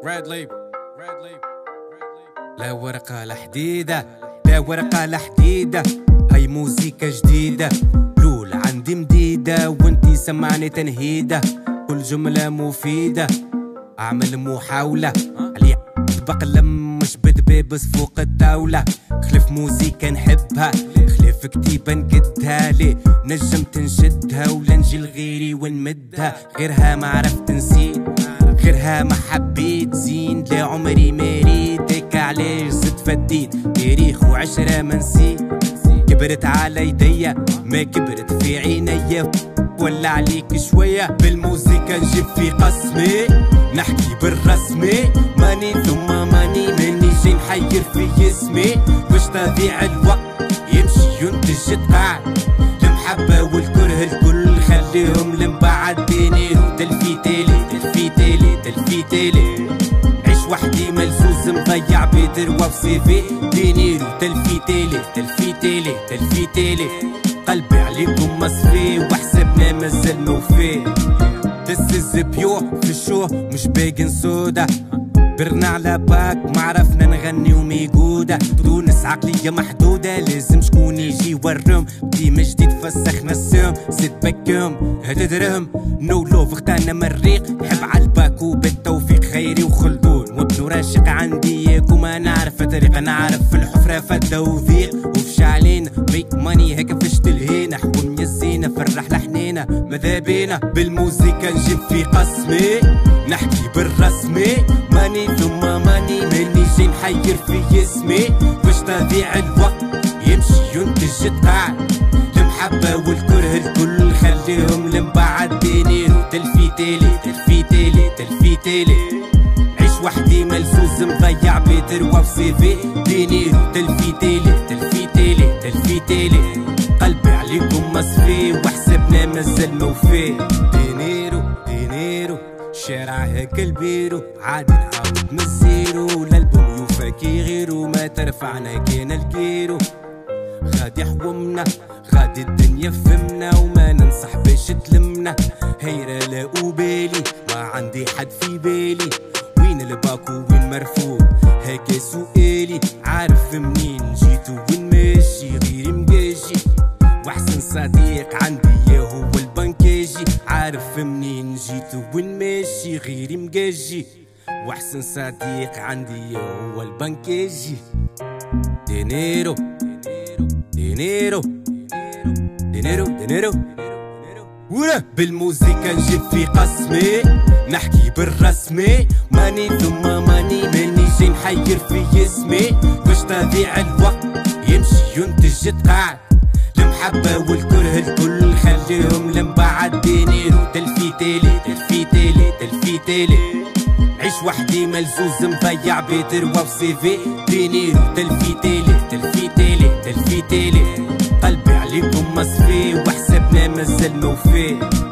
Red Leap. لا ورقة لا حديدة، لا ورقة لا حديدة، هاي موسيقى جديدة. لول عندي مديدة وانتي سمعني تنهيدة، كل جملة مفيدة اعمل محاولة علي بقلم مش بدبيبس فوق الطاولة. خلف موسيقى نحبها، خلف كتيبة نكدها، ليه نجم تنشدها ولا نجي لغيري ونمدها. غيرها ما عرفت نسيت، غيرها ما حبيت زين، لا عمري ما ريتك علاش زدت فديت. تاريخ وعشرة ما نسيت، كبرت على يديا ما كبرت في عينيا. ولا عليك شوية بالموسيقى نجيب في قسمي، نحكي بالرسمي. ماني ثم ماني ماني جاي نحير في اسمي، باش تضيع الوقت يمشي ينتج يتقاعد. المحبة والكره الكل خليهم لمبعد. دينيرو تلفيتيلي تلفيتيلي تلفيتيلي، عيش وحدي ملزوز مضيع بدروة وسيفي. دينيرو تلفيتيلي تلفيتيلي تلفيتيلي، قلبي عليكم مصفي وحسابنا مازال موفي. This is pure في الشو مش باقي سودا، برنا على باك معرفنا نغني وميقودة. تونس عقلية محدودة لازم شكون يجي يورم، ديما جديد فسخنا السم زيد بكم هذا درهم. نو لوف اختارنا مريق، نحب عالباك وبالتوفيق خيري وخلدون وابن راشق. عندي ياكم نعرف الطريق، نعرف في الحفرة فالتوثيق وفش علينا. ميك ماني هكا فشت الهينا، حكم يزينا في الرحلة حنينا ماذا بينا. بالموسيقى نجيب في قسمي، نحكي بالرسمي. ماني ثم ماني ماني جاي نحير في اسمي، باش تضيع الوقت يمشي ينتج يتقاعد. المحبة والكره الكل خليهم لمبعد. دينيرو تلفيتيلي تلفيتيلي تلفيتيلي، عيش وحدي ملزوز مضيع بدروة وسيفي. دينيرو تلفيتيلي تلفيتيلي تلفيتيلي، قلبي عليكم مصفي وحسابنا مازال موفي. دينيرو دينيرو شارع هيك البيرو، عادي نعاود من الزيرو. الالبوم يوفاكي غيرو، ما ترفعنا كان الكيرو. غادي حومنا غادي الدنيا فهمنا، وما ننصح باش تلمنا. هيرة لا أبالي ما عندي حد في بالي، وين الباكو وين مرفوض هكا سؤالي. عارف منين جيت وين ماشي غيري مقاجي، واحسن صديق عندي يا هو البنكاجي. عارف منين جيت وين ماشي غيري مقاجي، واحسن صديق عندي يا هو البنكاجي. دينيرو دينيرو دينيرو دينيرو ولا بالموسيقى نجيب في قسمي، نحكي بالرسمي. ماني ثم ماني ماني جاي نحير في اسمي، باش تضيع الوقت يمشي ينتج يتقاعد. المحبة والكره الكل خليهم لمبعد. دينيرو تلفيتيلي تلفيتيلي تلفيتيلي، عيش وحدي ملزوز مضيع بدروة وسيفي. دينيرو تلفيتيلي تلفيتيلي تلفيتيلي، قلبي عليكم مصفي وحسابنا مازال موفي.